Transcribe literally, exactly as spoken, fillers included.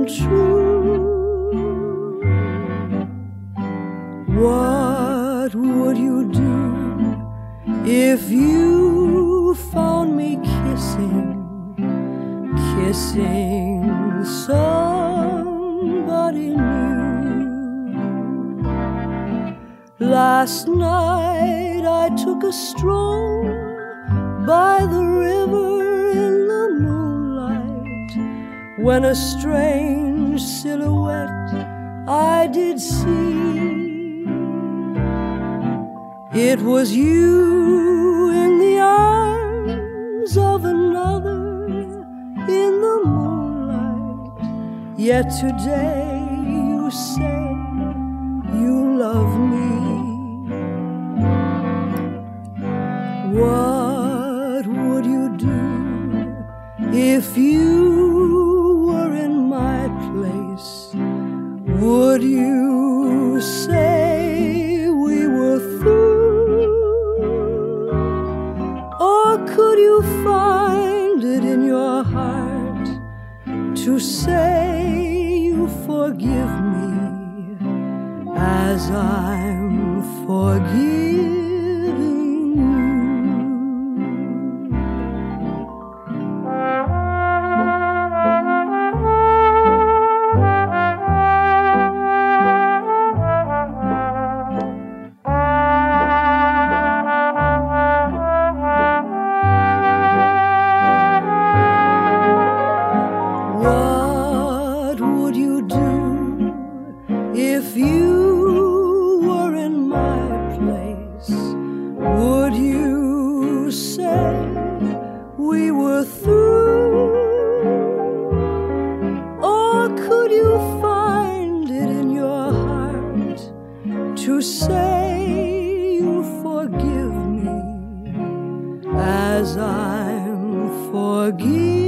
true. What would you do if you found me kissing, kissing somebody new? Last night I took a stroll by the river in the moonlight, when a strange silhouette I did see. It was you in the arms of another in the moonlight, yet today you say you love me. What would you do if you were in my place? Would you say we were through? Or could you find it in your heart to say you forgive me as I'm forgiving you? What would you do if you were in my place? Would you say we were through? Or could you find it in your heart to say you forgive me as I'm forgiven?